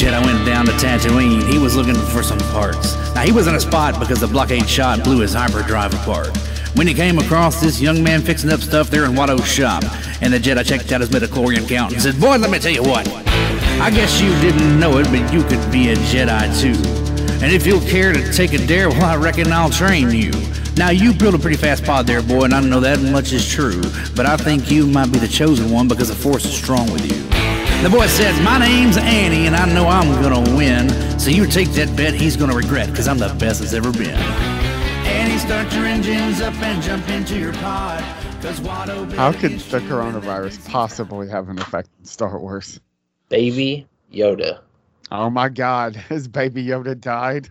Jedi went down to Tatooine, he was looking for some parts. Now, he was in a spot because the blockade shot blew his hyperdrive apart. When he came across this young man fixing up stuff there in Watto's shop, and the Jedi checked out his midichlorian count and said, "Boy, let me tell you what. I guess you didn't know it, but you could be a Jedi too. And if you'll care to take a dare, well, I reckon I'll train you. Now, you built a pretty fast pod there, boy, and I know that much is true. But I think you might be the chosen one because the Force is strong with you." The boy says, "My name's Annie, and I know I'm gonna win. So you take that bet he's gonna regret, because I'm the best that's ever been. Annie, start your engines up and jump into your pod. How could the coronavirus possibly have an effect on Star Wars? Baby Yoda. Oh my God, has Baby Yoda died?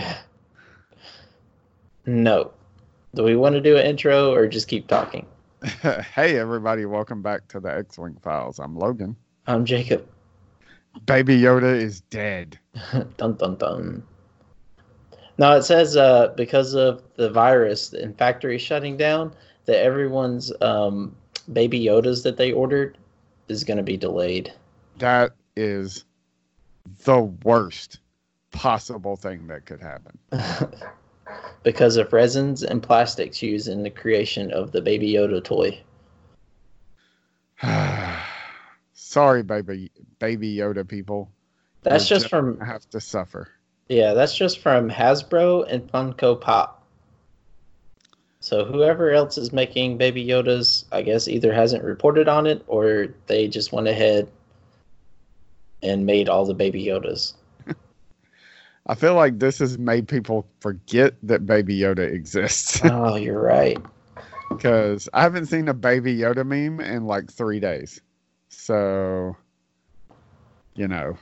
No. Do we want to do an intro or just keep talking? Hey everybody, welcome back to the X-Wing Files. I'm Logan. I'm Jacob. Baby Yoda is dead. Dun dun dun. Now it says because of the virus and factories shutting down, that everyone's Baby Yodas that they ordered is going to be delayed. That is the worst possible thing that could happen. Because of resins and plastics used in the creation of the Baby Yoda toy. Sorry, baby Yoda people. That's just from... I have to suffer. Yeah, that's just from Hasbro and Funko Pop. So whoever else is making Baby Yodas, I guess either hasn't reported on it or they just went ahead and made all the Baby Yodas. I feel like this has made people forget that Baby Yoda exists. Oh, you're right. Because I haven't seen a Baby Yoda meme in like 3 days. So, you know,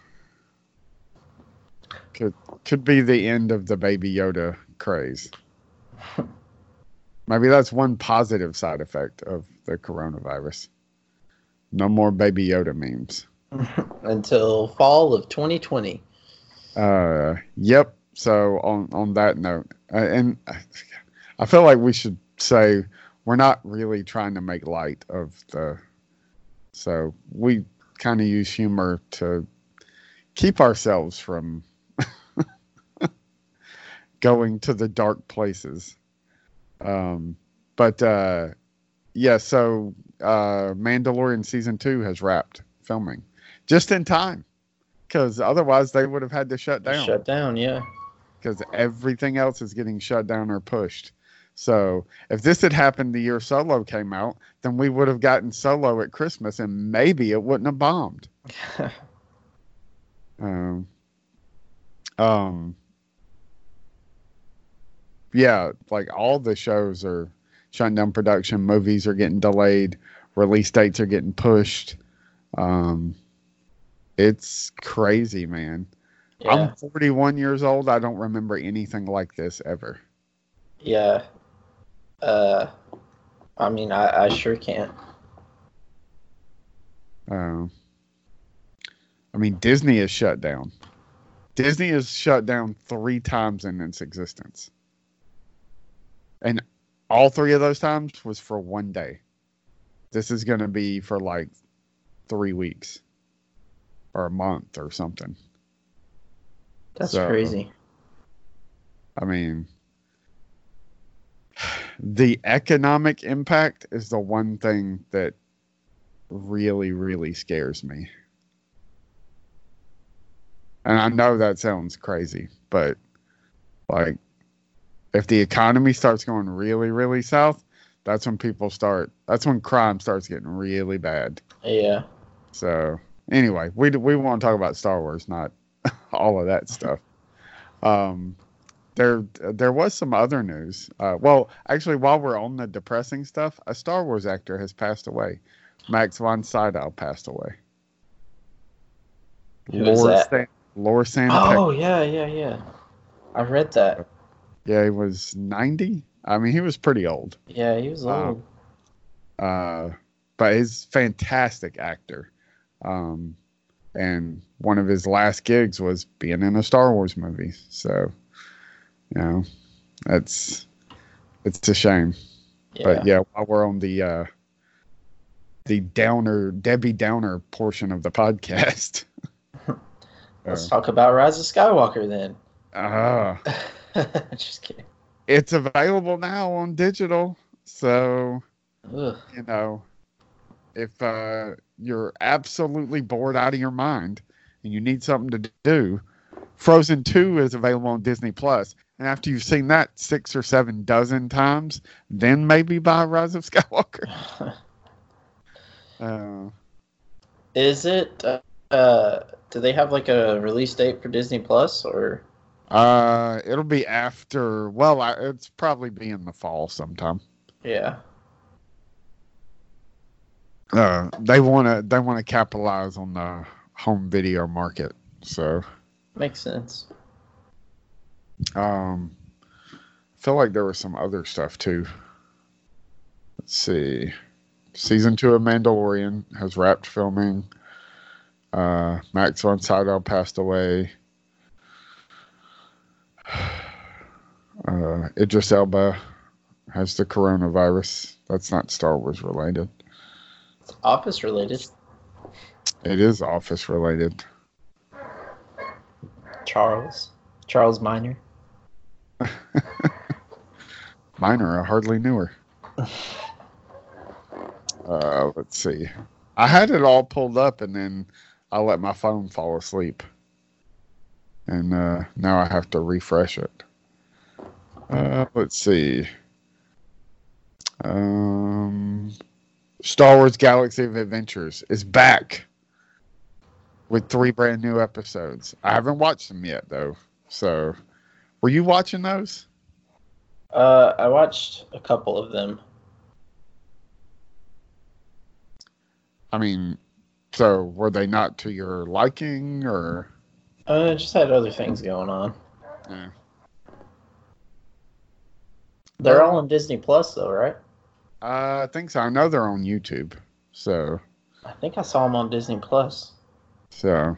could be the end of the Baby Yoda craze. Maybe that's one positive side effect of the coronavirus. No more Baby Yoda memes. Until fall of 2020. Yep. So on that note, and I feel like we should say we're not really trying to make light of so we kind of use humor to keep ourselves from going to the dark places. Yeah, so Mandalorian season 2 has wrapped filming just in time, because otherwise they would have had to shut down. Shut down, yeah. Because everything else is getting shut down or pushed. So if this had happened the year Solo came out, then we would have gotten Solo at Christmas and maybe it wouldn't have bombed. Yeah, like all the shows are shutting down production. Movies are getting delayed. Release dates are getting pushed. It's crazy, man. Yeah. I'm 41 years old. I don't remember anything like this ever. Yeah. I mean, I sure can't. I mean, Disney is shut down. Disney is shut down 3 times in its existence. And all 3 of those times was for 1 day. This is going to be for like 3 weeks or a month or something. That's crazy. I mean, the economic impact is the one thing that really, really scares me. And I know that sounds crazy, but like, if the economy starts going really, really south, that's when crime starts getting really bad. Yeah. So anyway, we want to talk about Star Wars, not all of that stuff. There was some other news. Well, actually, while we're on the depressing stuff, a Star Wars actor has passed away. Max von Sydow passed away. Who is that? Lor San Oh, yeah. I read that. Yeah, he was 90. I mean, he was pretty old. Yeah, he was old. But he's a fantastic actor. And one of his last gigs was being in a Star Wars movie. So, you know, it's a shame. Yeah. But yeah, while we're on the Debbie Downer portion of the podcast. Let's talk about Rise of Skywalker then. Just kidding. It's available now on digital, so Ugh. you know, if you're absolutely bored out of your mind and you need something to do, Frozen 2 is available on Disney Plus. And after you've seen that 6 or 7 dozen times, then maybe buy Rise of Skywalker. Is it? Do they have like a release date for Disney Plus or? It'll be after. Well, it's probably be in the fall sometime. Yeah. They want to capitalize on the home video market, so makes sense. I feel like there was some other stuff too. Let's see. Season 2 of Mandalorian has wrapped filming. Max von Sydow passed away. Idris Elba has the coronavirus. That's not Star Wars related. It's Office related. It is Office related. Charles Minor. Minor, I hardly knew her. Let's see. I had it all pulled up and then I let my phone fall asleep. And now I have to refresh it. Let's see. Star Wars Galaxy of Adventures is back with 3 brand new episodes. I haven't watched them yet, though. So, were you watching those? I watched a couple of them. I mean, so were they not to your liking, or? I just had other things going on. Yeah. They're all on Disney Plus, though, right? I think so. I know they're on YouTube, so. I think I saw them on Disney Plus. So.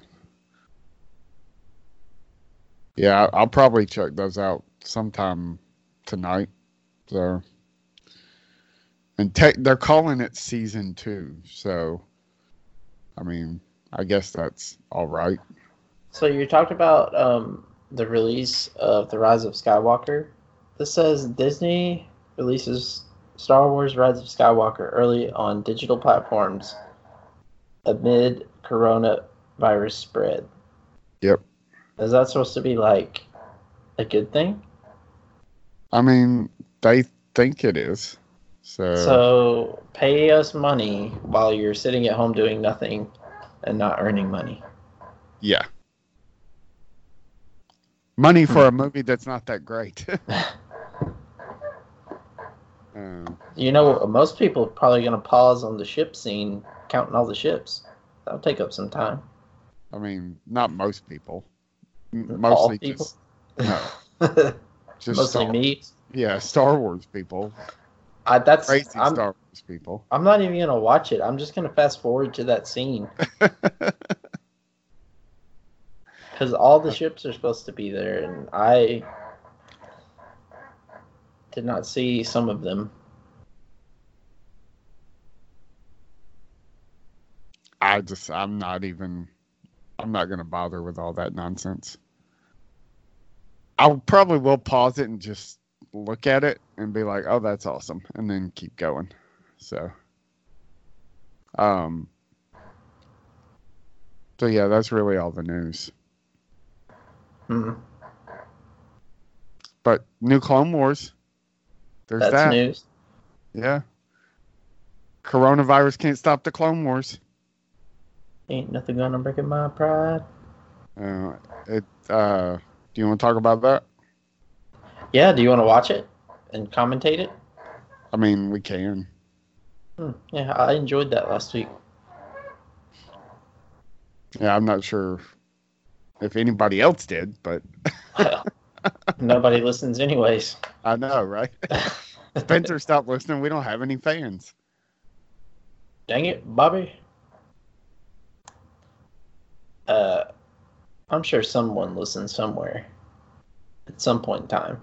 Yeah, I'll probably check those out sometime tonight. So. And they're calling it season 2, so. I mean, I guess that's all right. So you talked about the release of The Rise of Skywalker. This says Disney releases Star Wars Rise of Skywalker early on digital platforms amid coronavirus spread. Yep. Is that supposed to be like a good thing? I mean, they think it is. So pay us money while you're sitting at home doing nothing and not earning money. Yeah. Money for a movie that's not that great. You know, most people are probably going to pause on the ship scene, counting all the ships. That'll take up some time. I mean, not most people. Mostly all people? Just mostly me. Yeah, Star Wars people. That's crazy Star Wars people. I'm not even going to watch it. I'm just going to fast forward to that scene. Because all the ships are supposed to be there, and I did not see some of them. I'm not going to bother with all that nonsense. I probably will pause it and just look at it and be like, oh, that's awesome. And then keep going. So yeah, that's really all the news. Mm-hmm. But new Clone Wars. There's that's that. News. Yeah. Coronavirus can't stop the Clone Wars. Ain't nothing gonna break my pride. Do you want to talk about that? Yeah, do you want to watch it and commentate it? I mean, we can. Yeah, I enjoyed that last week. Yeah, I'm not sure if anybody else did, but... Well, nobody listens anyways. I know, right? Spencer stopped listening. We don't have any fans. Dang it, Bobby. I'm sure someone listens somewhere at some point in time.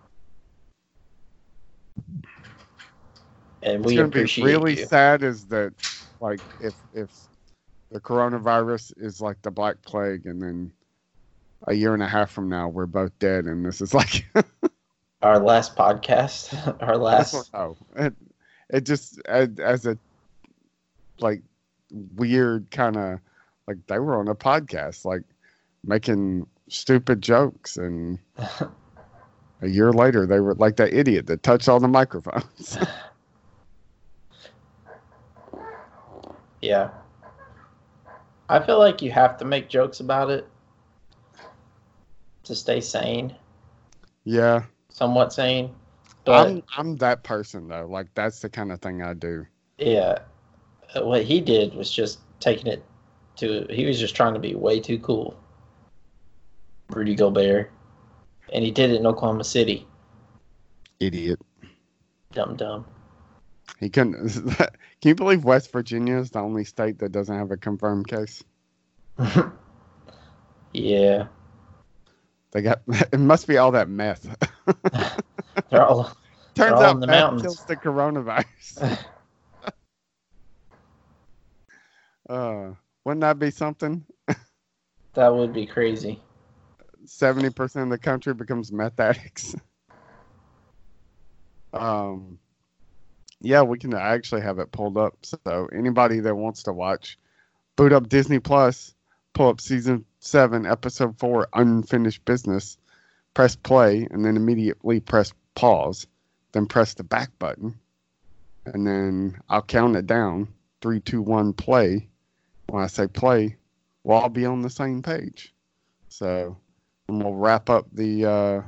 And we appreciate be really you. sad is that, like, if the coronavirus is like the Black Plague, and then a year and a half from now, we're both dead, and this is like Our last podcast, our last. oh, it just as a like weird kind of like they were on a podcast like making stupid jokes, and a year later they were like that idiot that touched all the microphones. Yeah. I feel like you have to make jokes about it to stay sane, Yeah, somewhat sane. But I'm that person though. Like that's the kind of thing I do. yeah, what he did was just taking it to. He was just trying to be way too cool, Rudy Gobert, and he did it in Oklahoma City. Idiot. Dumb. He couldn't. Can you believe West Virginia is the only state that doesn't have a confirmed case? Yeah, They got. It must be all that meth. they're all. Turns all out in the meth mountains. kills the coronavirus. Wouldn't that be something? That would be crazy. 70% of the country becomes meth addicts. Yeah, we can actually have it pulled up. So anybody that wants to watch, boot up Disney Plus, pull up season 7, episode 4, Unfinished Business, press play, and then immediately press pause, then press the back button, and then I'll count it down. 3, 2, 1, play. When I say play, we'll all be on the same page. So, and we'll wrap up the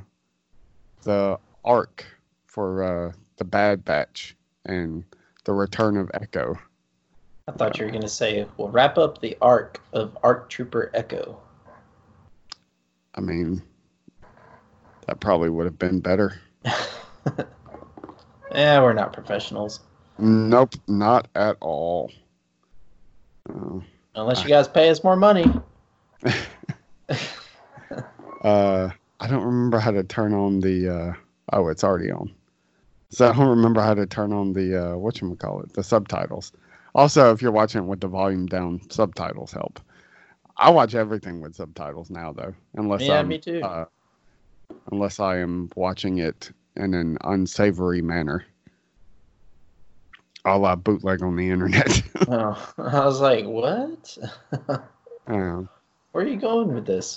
arc for the Bad Batch and the return of Echo. I thought you were going to say, we'll wrap up the arc of ARC Trooper Echo. I mean, that probably would have been better. Yeah, we're not professionals. Nope, not at all. Unless you guys pay us more money. I don't remember how to turn on the oh, it's already on. So I don't remember how to turn on the whatchamacallit, the subtitles. Also, if you're watching it with the volume down, subtitles help. I watch everything with subtitles now though, unless Me too. Unless I am watching it in an unsavory manner. A la bootleg on the internet. Oh, I was like, what? Um, Where are you going with this?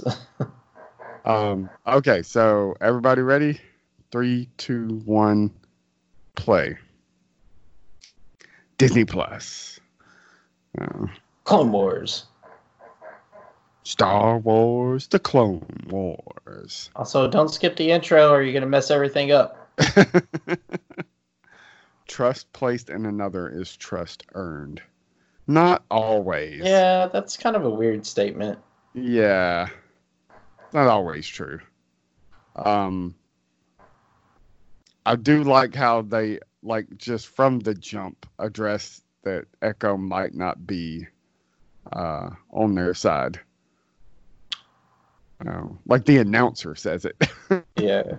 okay, so everybody ready? 3, 2, 1, play. Disney Plus. Clone Wars. Star Wars, The Clone Wars. Also, don't skip the intro or you're going to mess everything up. Trust placed in another is trust earned. Not always. Yeah, that's kind of a weird statement. Yeah. Not always true. I do like how they, like, just from the jump, address that Echo might not be on their side. Like the announcer says it. Yeah.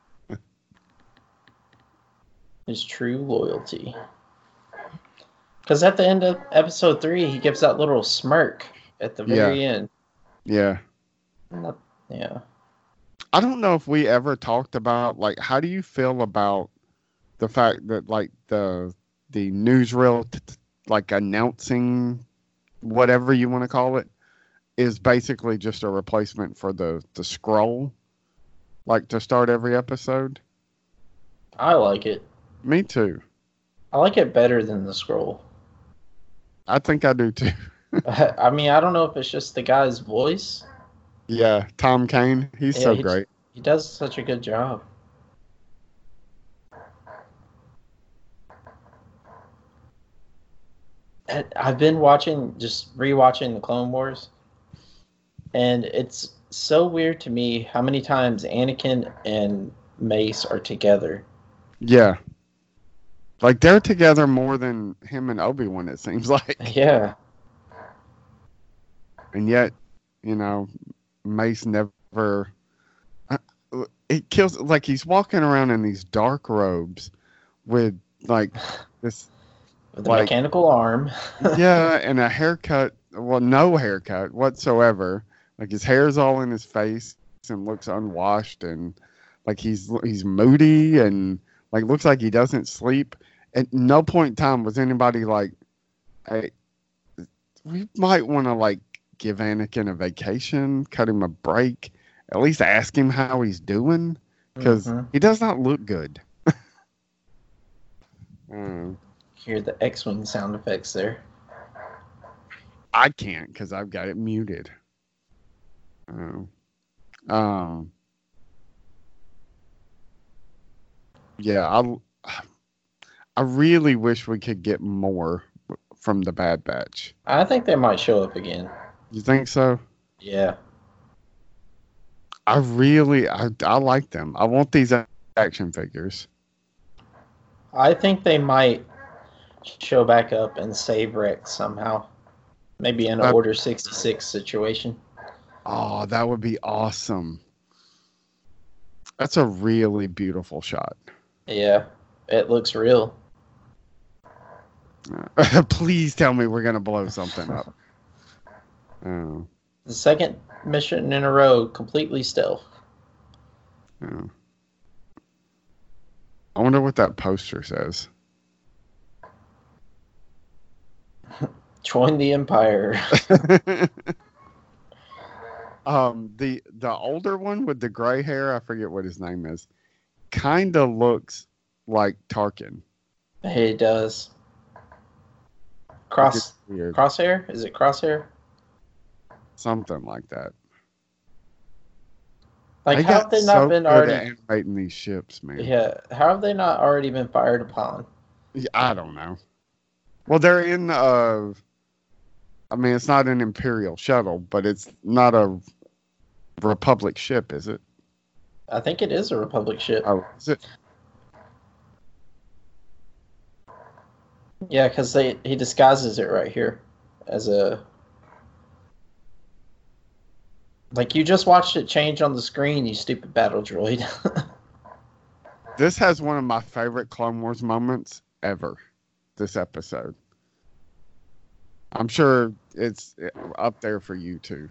His true loyalty. Because at the end of episode 3, he gives that little smirk at the very end. Yeah. Yeah. I don't know if we ever talked about, like, how do you feel about the fact that, like, the newsreel, like, announcing whatever you want to call it, is basically just a replacement for the scroll, like, to start every episode? I like it. Me too. I like it better than the scroll. I think I do too. I mean, I don't know if it's just the guy's voice. Yeah, Tom Kane, he's so great. He does such a good job. I've been rewatching the Clone Wars, and it's so weird to me how many times Anakin and Mace are together. Yeah. Like, they're together more than him and Obi-Wan, it seems like. Yeah. And yet, you know, Mace never... It kills... Like, he's walking around in these dark robes with, like, this... With a mechanical arm. Yeah, and a haircut... Well, no haircut whatsoever. Like his hair's all in his face and looks unwashed, and like he's moody and like looks like he doesn't sleep. At no point in time was anybody like, "Hey, we might want to like give Anakin a vacation, cut him a break, at least ask him how he's doing, because he does not look good." Hear the X-Wing sound effects there. I can't because I've got it muted. Yeah, I really wish we could get more from the Bad Batch. I think they might show up again. You think so? Yeah. I like them. I want these action figures. I think they might show back up and save Rex somehow. Maybe in an Order 66 situation. Oh, that would be awesome. That's a really beautiful shot. Yeah, it looks real. Please tell me we're going to blow something up. Oh. The second mission in a row, completely stealth. Oh. I wonder what that poster says. Join the Empire. The older one with the gray hair, I forget what his name is, kind of looks like Tarkin. He does. Crosshair? Is it Crosshair? Something like that. Like, how have they not been already animating these ships, man? Yeah, how have they not already been fired upon? I don't know. Well, they're in. I mean, it's not an Imperial shuttle, but it's not a Republic ship, is it? I think it is a Republic ship. Oh, is it? Yeah, because he disguises it right here as a. Like, you just watched it change on the screen, you stupid battle droid. This has one of my favorite Clone Wars moments ever. This episode. I'm sure it's up there for you too.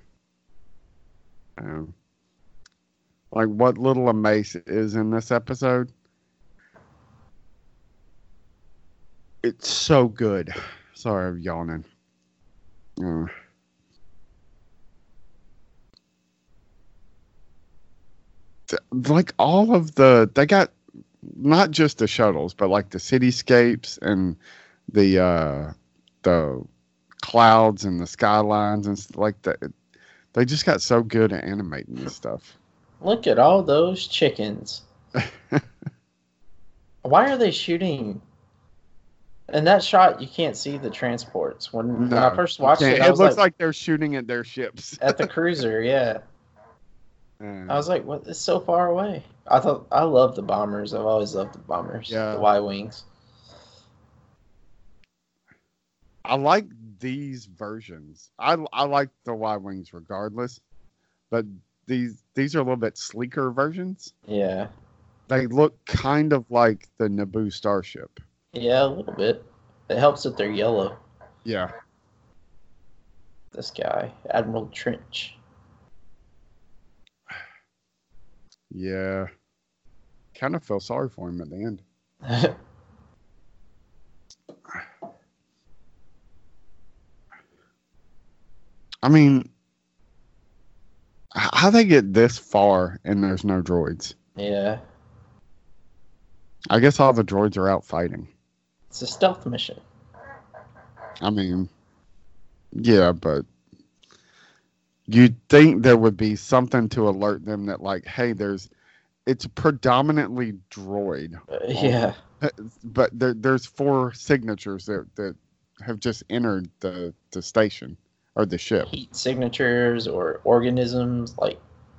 Like what little Mace is in this episode. It's so good. Sorry, I'm yawning. Like all of they got not just the shuttles, but like the cityscapes and the clouds and the skylines and stuff like that. They just got so good at animating this stuff. Look at all those chickens. Why are they shooting? In that shot, you can't see the transports. When I first watched it, it looks like they're shooting at their ships. At the cruiser, yeah. I was like, "What? It's so far away." I love the bombers. I've always loved the bombers. Yeah. The Y-wings. I like these versions. I like the Y-wings regardless, but these are a little bit sleeker versions. Yeah. They look kind of like the Naboo starship. Yeah, a little bit. It helps that they're yellow. Yeah. This guy, Admiral Trench. Yeah. Kind of feel sorry for him at the end. I mean, how they get this far and there's no droids? Yeah. I guess all the droids are out fighting. It's a stealth mission. I mean, yeah, but you'd think there would be something to alert them that, like, hey, it's predominantly droid. Yeah. But there's 4 signatures that have just entered the station or the ship. Heat signatures or organisms, like.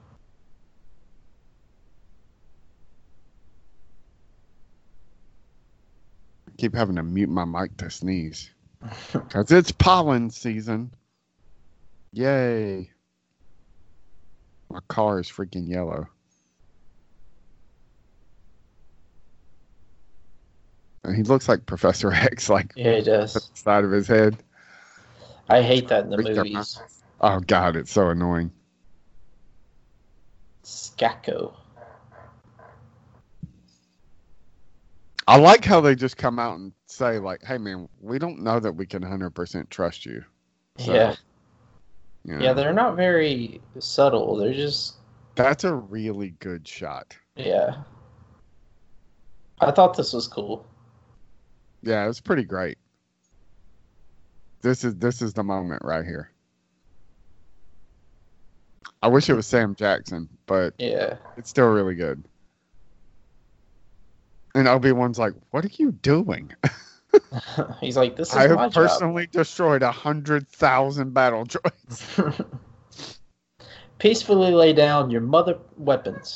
Keep having to mute my mic to sneeze. Because it's pollen season. Yay. My car is freaking yellow. And he looks like Professor X, like yeah, he does. The side of his head. I hate that in the movies. Oh God, it's so annoying. Skako. I like how they just come out and say, like, hey, man, we don't know that we can 100% trust you. So, Yeah. you Yeah, know, they're not very subtle. They're just, that's a really good shot. yeah. I thought this was cool. Yeah, it's pretty great. This is the moment right here. I wish it was Sam Jackson, but Yeah. it's still really good. And Obi-Wan's like, what are you doing? He's like, this is I my have personally destroyed 100,000 battle droids. job. Peacefully lay down your mother weapons.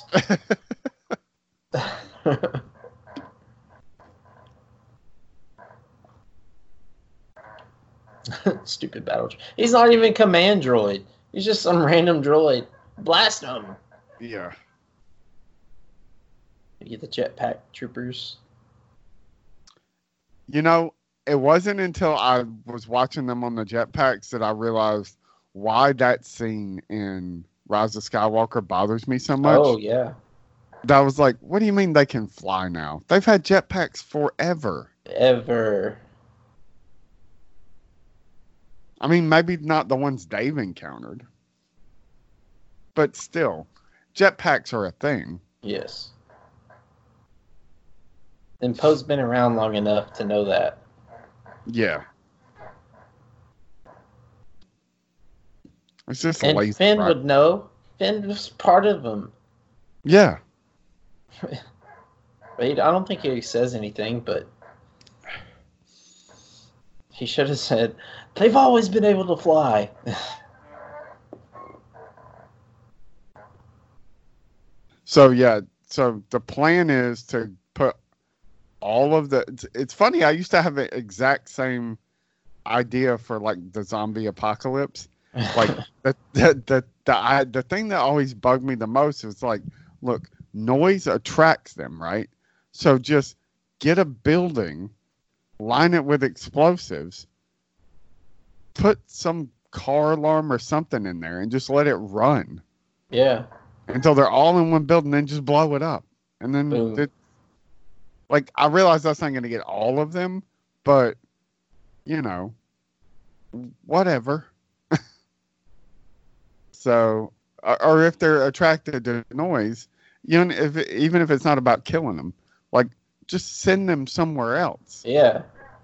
Stupid battle droid. He's not even command droid. He's just some random droid. Blast him. Yeah. You get the jetpack troopers. You know, it wasn't until I was watching them on the jetpacks that I realized why that scene in Rise of Skywalker bothers me so much. Oh, yeah. That was like, what do you mean they can fly now? They've had jetpacks forever. Ever. I mean, maybe not the ones Dave encountered. But still, jetpacks are a thing. Yes. And Poe's been around long enough to know that. Yeah. It's just And lazy. Finn right? would know. Finn was part of them. Yeah. But I don't think he says anything, but he should have said, they've always been able to fly. So, yeah. So the plan is to put all of the... It's funny. I used to have the exact same idea for like the zombie apocalypse. Like the thing that always bugged me the most is like, look, noise attracts them, right? So just get a building, line it with explosives, put some car alarm or something in there, and just let it run Yeah. until they're all in one building, then just blow it up. And then, like, I realize that's not going to get all of them, but, you know, whatever. So, or if they're attracted to noise, you know, even if it's not about killing them, like, just send them somewhere else. Yeah.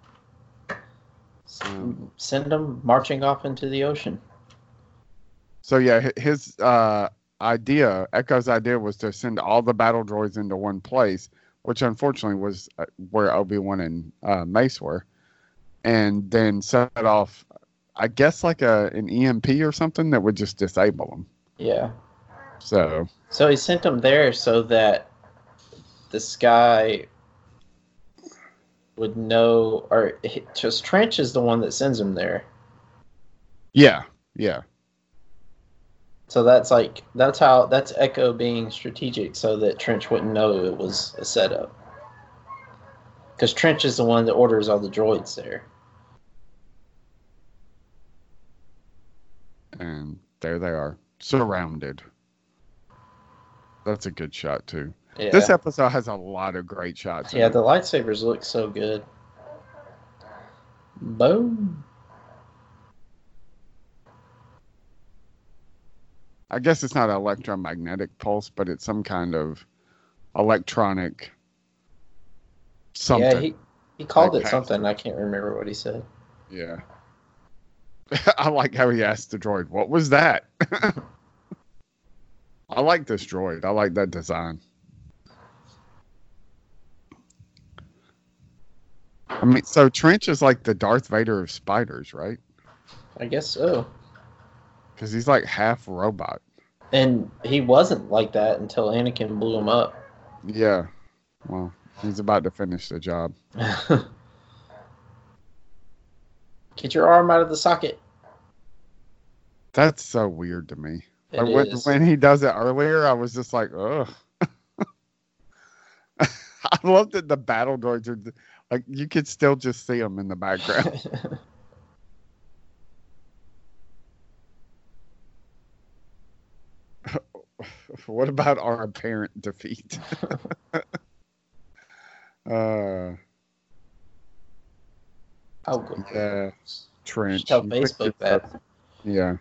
Send them marching off into the ocean. So yeah, his idea, Echo's idea, was to send all the battle droids into one place, which unfortunately was where Obi-Wan and Mace were, and then set off, I guess, like an EMP or something that would just disable them. Yeah. So he sent them there so that this guy would know, or just Trench is the one that sends him there. yeah. So that's Echo being strategic so that Trench wouldn't know it was a setup. Because Trench is the one that orders all the droids there. And there they are, surrounded. That's a good shot too. Yeah. This episode has a lot of great shots. Yeah, the lightsabers look so good. Boom. I guess it's not an electromagnetic pulse, but it's some kind of electronic something. Yeah, he called Like it something. I can't remember what he said. Yeah. I like how he asked the droid, what was that? I like this droid. I like that design. I mean, so Trench is like the Darth Vader of spiders, right? I guess so. Because he's like half robot. And he wasn't like that until Anakin blew him up. Yeah. Well, he's about to finish the job. Get your arm out of the socket. That's so weird to me. It Like is. when he does it earlier, I was just like, ugh. I love that the battle droids are like, you could still just see them in the background. What about our apparent defeat? I'll go. Yeah, Trench. Tell You picked Facebook it that. up. Yeah.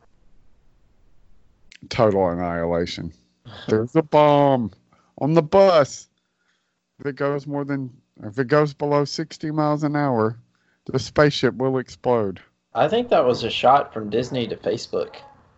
Total annihilation. There's a bomb on the bus. If it goes below 60 miles an hour, the spaceship will explode. I think that was a shot from Disney to Facebook.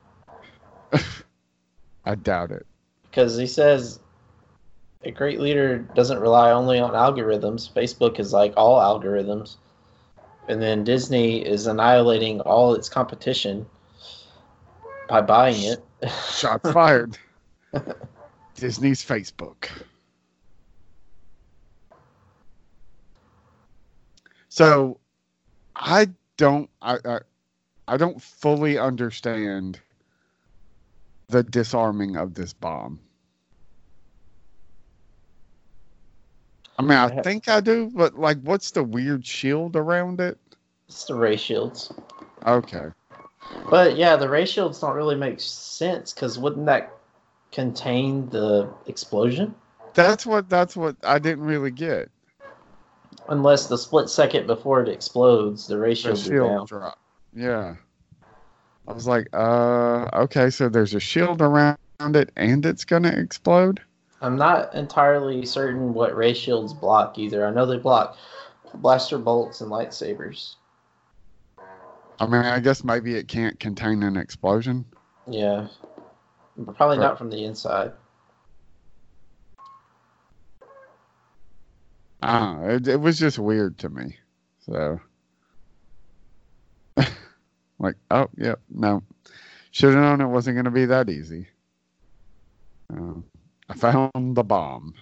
I doubt it. Because he says a great leader doesn't rely only on algorithms. Facebook is like all algorithms. And then Disney is annihilating all its competition by buying it. Shots fired. Disney's Facebook. So I don't fully understand the disarming of this bomb. I mean, I think I do, but like, what's the weird shield around it? It's the ray shields. Okay. But yeah, the ray shields don't really make sense because wouldn't that contain the explosion? That's what I didn't really get. Unless the split second before it explodes, the ray The shields are down. shield drop. Yeah. I was like, okay, so there's a shield around it and it's gonna explode? I'm not entirely certain what ray shields block either. I know they block blaster bolts and lightsabers. I mean, I guess maybe it can't contain an explosion. Yeah. But probably not from the inside. I don't know. It was just weird to me. So, like, oh, yeah, no. Should have known it wasn't going to be that easy. I found the bomb.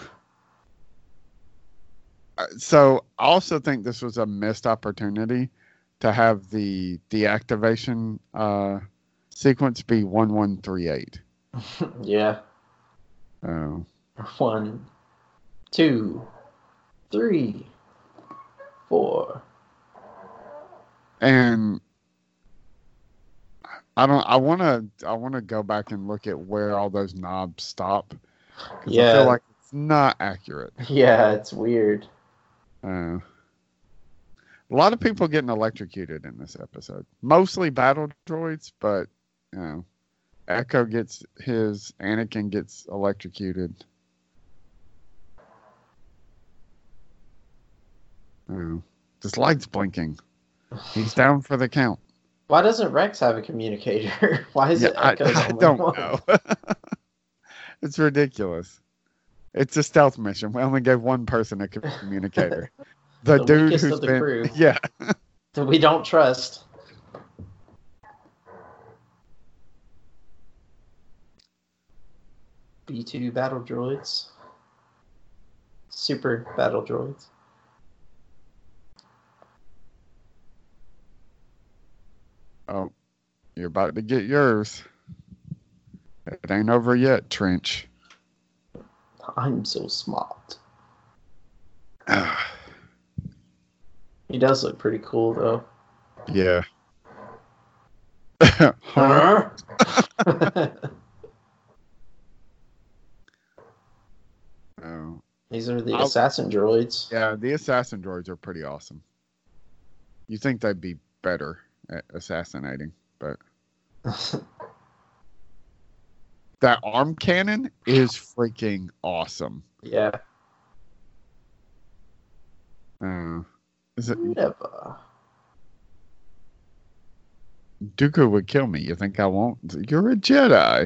So, I also think this was a missed opportunity to have the deactivation sequence be 1138. Yeah. Oh. 1, 2, 3, 4. And I want to go back and look at where all those knobs stop. 'Cause I feel like it's not accurate. Yeah, it's weird. A lot of people getting electrocuted in this episode. Mostly battle droids, but you know, Echo gets his, Anakin gets electrocuted. This light's blinking. He's down for the count. Why doesn't Rex have a communicator? Why is it Echo's I only don't one? know. It's ridiculous. It's a stealth mission. We only gave one person a communicator. The dude weakest who's of the been, crew. yeah. That we don't trust. B2 battle droids. Super battle droids. Oh, you're about to get yours. It ain't over yet, Trench. I'm so smart. He does look pretty cool, though. Yeah. Huh? Oh. These are the assassin droids. Yeah, the assassin droids are pretty awesome. You think they'd be better at assassinating, but that arm cannon is freaking awesome. Yeah. Is it Never. Dooku would kill me. You think I won't? You're a Jedi.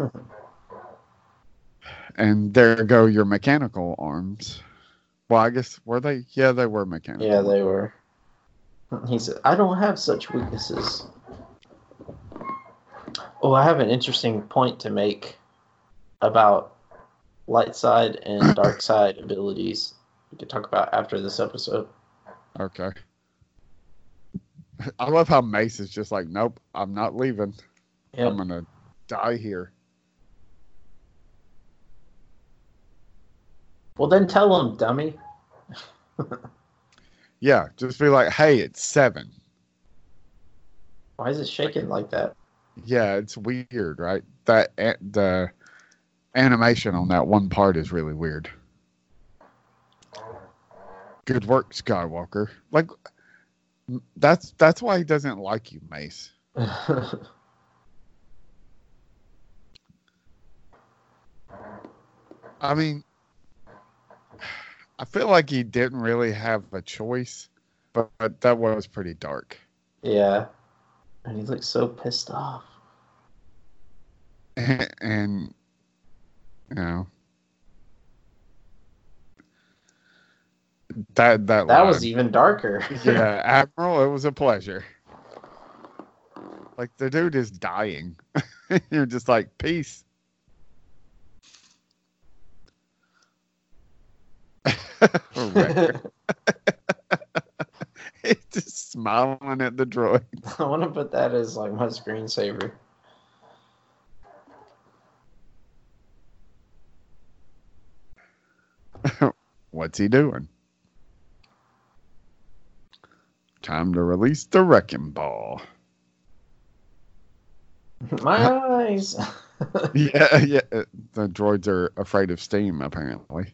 And there go your mechanical arms. Well, I guess, were they? Yeah, they were mechanical. Yeah, they were. He said, I don't have such weaknesses. Oh, I have an interesting point to make about light side and dark side abilities. We could talk about after this episode. Okay. I love how Mace is just like, nope, I'm not leaving. Yep. I'm going to die here. Well, then tell him, dummy. Yeah, just be like, hey, it's 7. Why is it shaking like that? Yeah, it's weird, right? The animation on that one part is really weird. Good work, Skywalker. Like, that's why he doesn't like you, Mace. I mean, I feel like he didn't really have a choice, but that was pretty dark. Yeah. And he looks so pissed off. And you know, that was even darker. Yeah, Admiral, it was a pleasure. Like, the dude is dying. You're just like, peace. He's just smiling at the droid. I want to put that as like my screensaver. What's he doing? Time to release the wrecking ball. My eyes. Yeah. The droids are afraid of steam, apparently.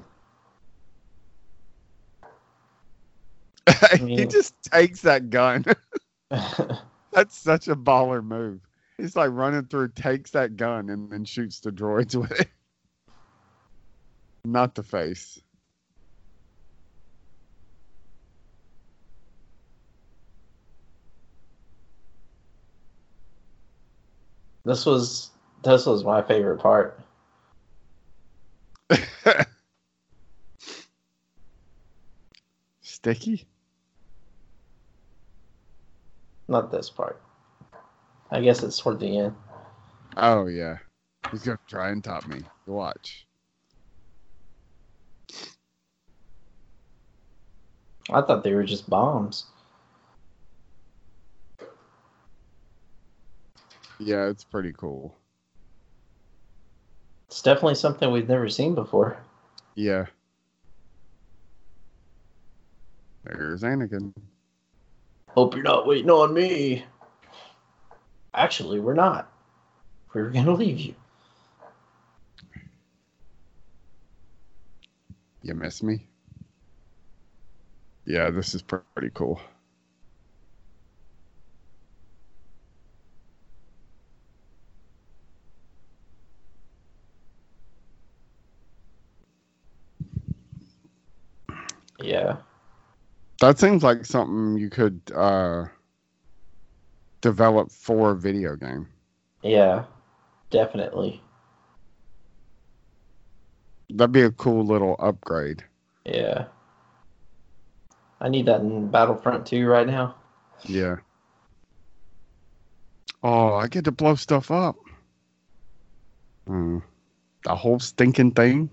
He just takes that gun. That's such a baller move. He's like running through, takes that gun, and then shoots the droids with it. Not the face. This was my favorite part. Sticky? Not this part. I guess it's toward the end. Oh, yeah. He's going to try and top me. Watch. I thought they were just bombs. Yeah, it's pretty cool. It's definitely something we've never seen before. Yeah. There's Anakin. Hope you're not waiting on me. Actually, we're not. We're going to leave you. You miss me? Yeah, this is pretty cool. Yeah. That seems like something you could develop for a video game. Yeah, definitely. That'd be a cool little upgrade. Yeah. I need that in Battlefront 2 right now. Yeah. Oh, I get to blow stuff up. The whole stinking thing.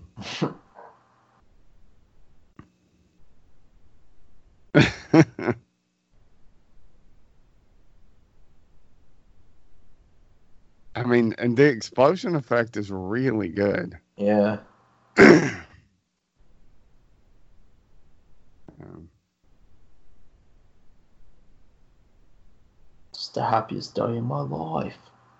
I mean, and the explosion effect is really good. Yeah. It's the happiest day in my life.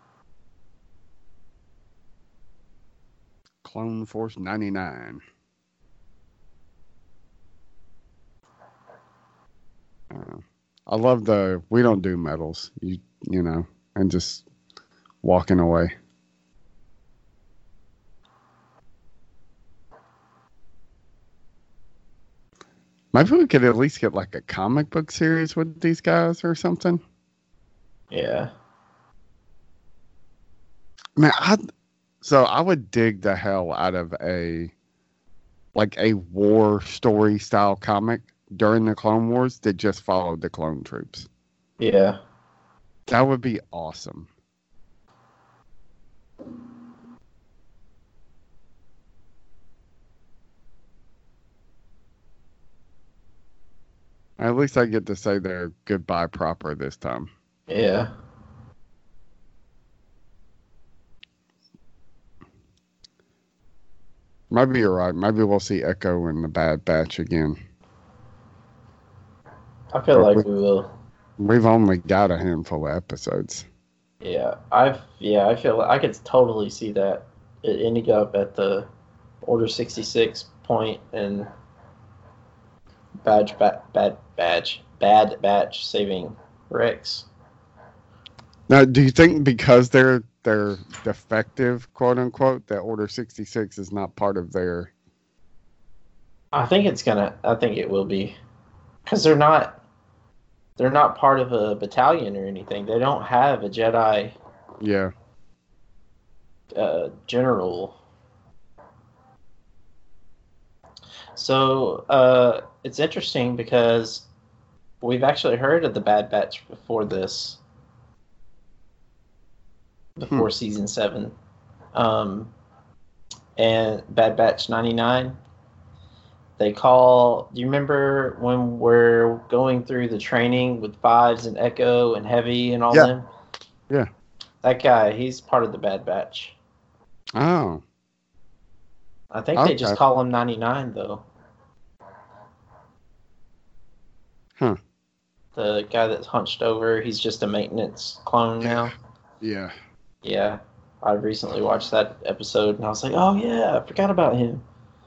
Clone Force 99. I love the we don't do medals, you know, and just walking away. Maybe we could at least get like a comic book series with these guys or something. Yeah. Man, I would dig the hell out of a war story style comic during the Clone Wars that just followed the clone troops. Yeah. That would be awesome. At least I get to say their goodbye proper this time. Yeah. Maybe you're right. Maybe we'll see Echo in the Bad Batch again. I feel like we will. We've only got a handful of episodes. Yeah. I feel like I could totally see that. it ended up at the Order 66 point and Bad Batch saving Rex. Now, do you think because they're defective, quote unquote, that Order 66 is not part of their? I think it will be, because they're not part of a battalion or anything. They don't have a Jedi. Yeah. General. So it's interesting because we've actually heard of the Bad Batch before this, before season 7, and Bad Batch 99. They call. Do you remember when we're going through the training with Fives and Echo and Heavy and all them? Yeah. That guy, he's part of the Bad Batch. Oh. I think they just call him 99 though. Huh. The guy that's hunched over, he's just a maintenance clone now. Yeah. Yeah. I recently watched that episode and I was like, oh yeah, I forgot about him.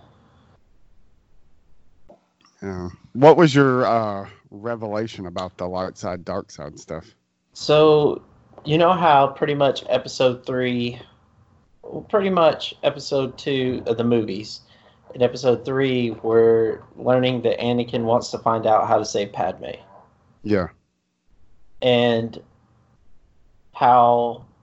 Yeah. What was your revelation about the light side, dark side stuff? So, you know how pretty much episode 2 of the movies, in episode 3, we're learning that Anakin wants to find out how to save Padme. Yeah. And how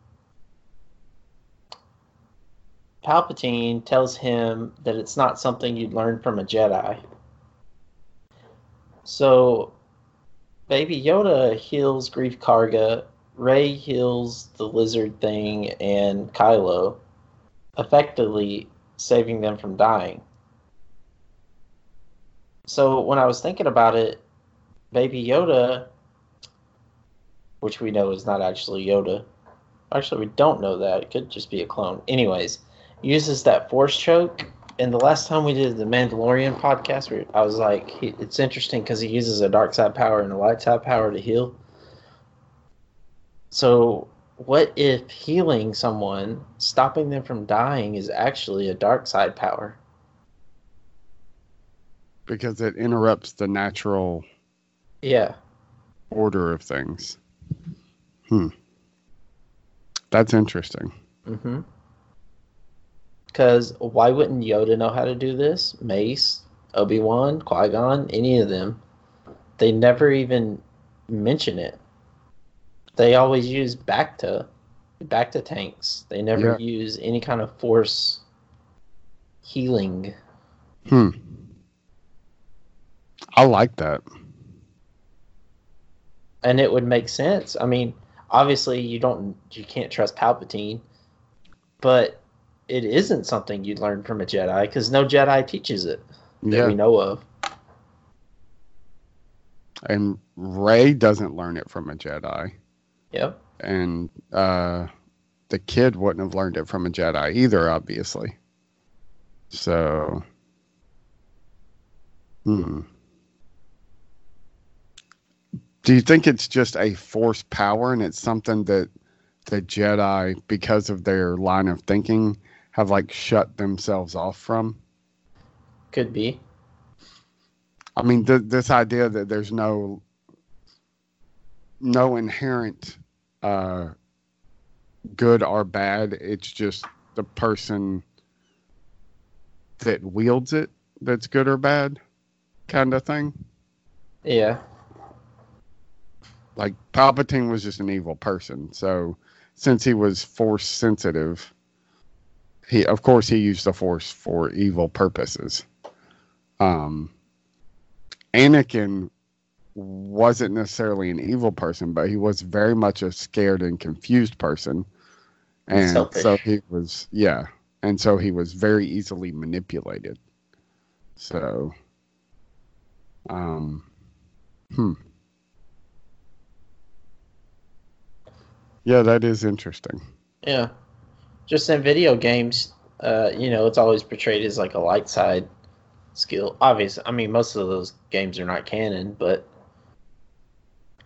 Palpatine tells him that it's not something you'd learn from a Jedi. So, Baby Yoda heals Grief Karga, Rey heals the lizard thing, and Kylo, effectively saving them from dying. So when I was thinking about it, Baby Yoda, which we know is not actually Yoda. Actually, we don't know that. It could just be a clone. Anyways, uses that Force choke. And the last time we did the Mandalorian podcast, I was like, it's interesting because he uses a dark side power and a light side power to heal. So what if healing someone, stopping them from dying, is actually a dark side power? Because it interrupts the natural order of things. That's interesting. Mm-hmm. Because why wouldn't Yoda know how to do this? Mace, Obi-Wan, Qui-Gon, any of them. They never even mention it. They always use Bacta tanks. They never use any kind of Force healing. I like that. And it would make sense. I mean, obviously you can't trust Palpatine, but it isn't something you'd learn from a Jedi because no Jedi teaches it that we know of. And Rey doesn't learn it from a Jedi. Yep. And the kid wouldn't have learned it from a Jedi either, obviously. So, Do you think it's just a Force power and it's something that the Jedi, because of their line of thinking, have like shut themselves off from? Could be. I mean, this idea that there's no inherent good or bad, it's just the person that wields it that's good or bad kind of thing. Yeah. Like Palpatine was just an evil person, so since he was Force sensitive, he used the Force for evil purposes. Anakin wasn't necessarily an evil person, but he was very much a scared and confused person. And selfish. So he was, and so he was very easily manipulated. So, Yeah, that is interesting. Yeah. Just in video games, it's always portrayed as like a light side skill. Obviously, I mean, most of those games are not canon, but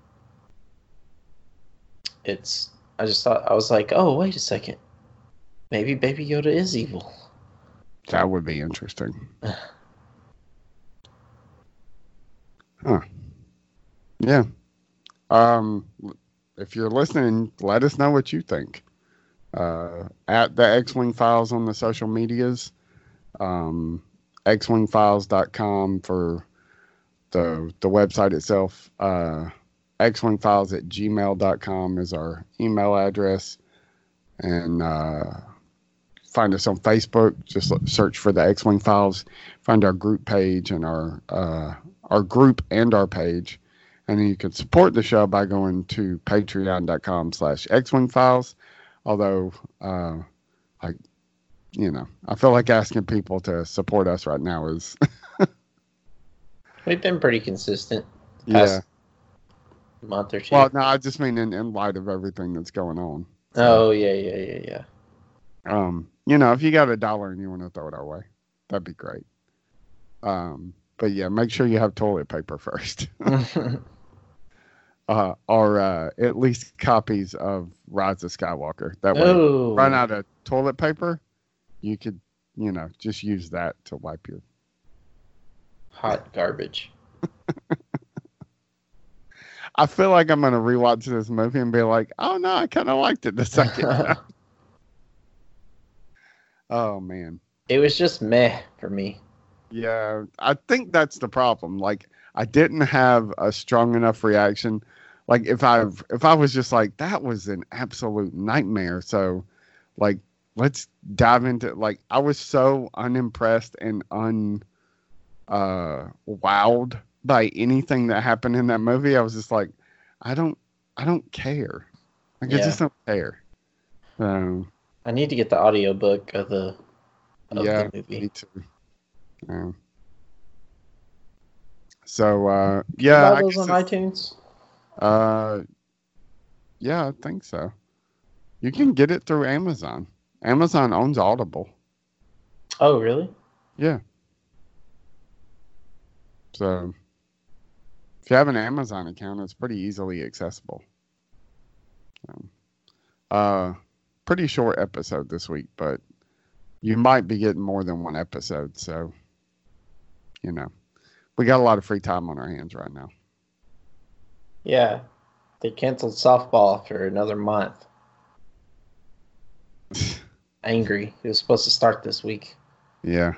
I just thought, I was like, oh, wait a second. Maybe Baby Yoda is evil. That would be interesting. Huh. Yeah. If you're listening, let us know what you think. At the X-Wing Files on the social medias. xwingfiles.com for the website itself. xwingfiles@gmail.com is our email address. And find us on Facebook. Just search for the X-Wing Files. Find our group page and our group and our page. And then you can support the show by going to patreon.com/xwingfiles. Although, I feel like asking people to support us right now is... We've been pretty consistent. Yeah. Month or two. Well, no, I just mean in light of everything that's going on. Oh, yeah. If you got $1 and you want to throw it our way, that'd be great. But yeah, make sure you have toilet paper first. Or at least copies of Rise of Skywalker. That way, run out of toilet paper, you could, just use that to wipe your hot garbage. I feel like I'm going to rewatch this movie and be like, oh no, I kind of liked it the second time. Oh man. It was just meh for me. Yeah, I think that's the problem. Like, I didn't have a strong enough reaction. Like, if I was just like, that was an absolute nightmare. So, like, let's dive into, like, I was so unimpressed and wowed by anything that happened in that movie. I was just like, I don't care. Like, I just don't care. I need to get the audiobook of the movie. Me too. So, I buy those on iTunes? Yeah, I think so. You can get it through Amazon. Amazon owns Audible. Oh, really? Yeah. So, if you have an Amazon account, it's pretty easily accessible. Pretty short episode this week, but you might be getting more than one episode, so, we got a lot of free time on our hands right now. Yeah. They canceled softball for another month. Angry. It was supposed to start this week. Yeah.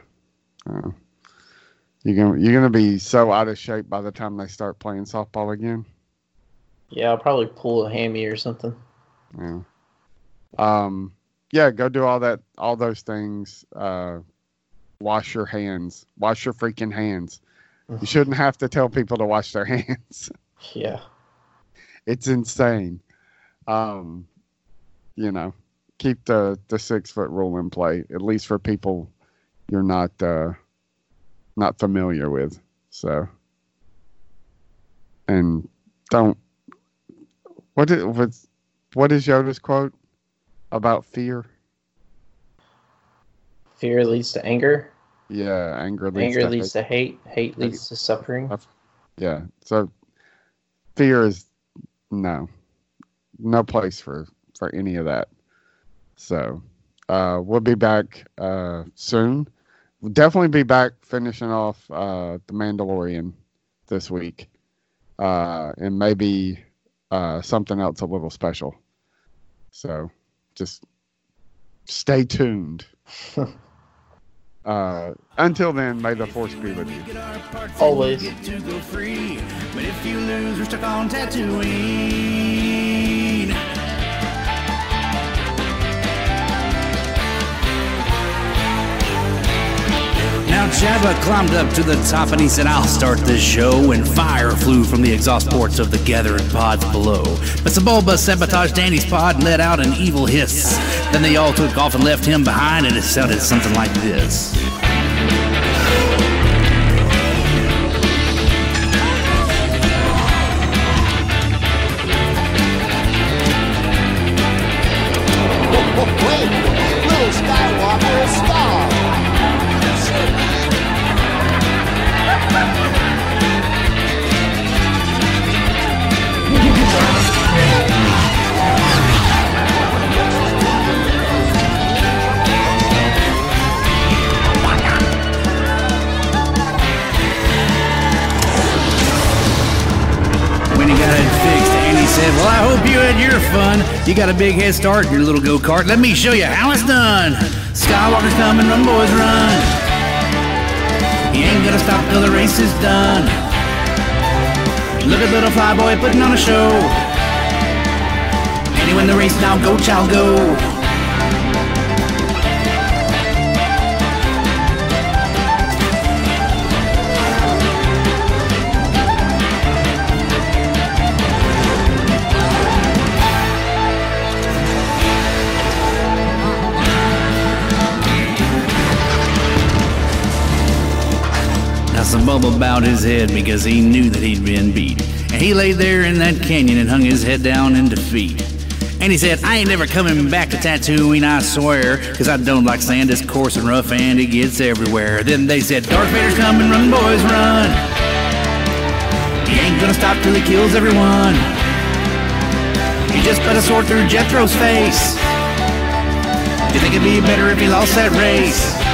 You're gonna be so out of shape by the time they start playing softball again. Yeah, I'll probably pull a hammy or something. Yeah. Yeah, go do all those things. Wash your hands. Wash your freaking hands. You shouldn't have to tell people to wash their hands. Yeah. It's insane. Keep the 6 foot rule in play, at least for people you're not familiar with. So, and don't. What is Yoda's quote about fear? Fear leads to anger. Yeah, anger leads to hate. Hate leads to suffering. Yeah. So fear is no place for any of that. So we'll be back soon. We'll definitely be back finishing off The Mandalorian this week. And maybe something else a little special. So just stay tuned. Until then, may the Force be with you. Always. But if you lose, we're stuck on Tatooine. Now Jabba climbed up to the top and he said, I'll start this show. And fire flew from the exhaust ports of the gathered pods below. But Sebulba sabotaged Danny's pod and let out an evil hiss. Then they all took off and left him behind, and it sounded something like this. Wait, little Skywalker is star. glad you're fun. You got a big head start in your little go-kart. Let me show you how it's done. Skywalker's coming, run, boys, run. He ain't gonna stop till the race is done. Look at little flyboy putting on a show. And he win the race now, go, child, go. Some bubble bowed his head because he knew that he'd been beat. And he lay there in that canyon and hung his head down in defeat. And he said, I ain't never coming back to Tatooine, I swear, cause I don't like sand, it's coarse and rough and it gets everywhere. Then they said, Darth Vader's coming, run, boys, run. He ain't gonna stop till he kills everyone. He just put a sword through Jethro's face. You think it'd be better if he lost that race?